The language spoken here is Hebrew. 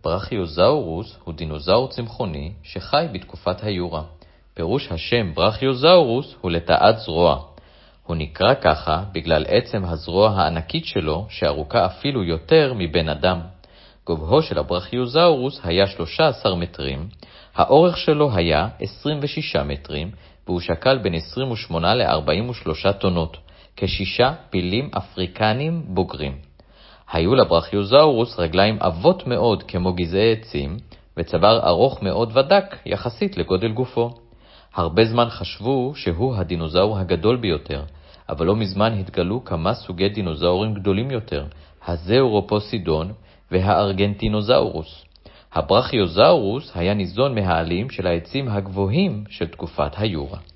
ברכיוזאורוס הוא דינוזאור צמחוני שחי בתקופת היורה. פירוש השם ברכיוזאורוס הוא לטעת זרוע. הוא נקרא ככה בגלל עצם הזרוע הענקית שלו שארוכה אפילו יותר מבן אדם. גובהו של הברכיוזאורוס היה 13 מטרים, האורך שלו היה 26 מטרים, והוא שקל בין 28 ל-43 טונות, כ6 פילים אפריקנים בוגרים. היו לברכיוזאורוס רגליים עבות מאוד כמו גזעי עצים, וצוואר ארוך מאוד ודק יחסית לגודל גופו. הרבה זמן חשבו שהוא הדינוזאור הגדול ביותר, אבל לא מזמן התגלו כמה סוגי דינוזאורים גדולים יותר, הזאורופוסידון והארגנטינוזאורוס. הברכיוזאורוס היה ניזון מהעלים של העצים הגבוהים של תקופת היורה.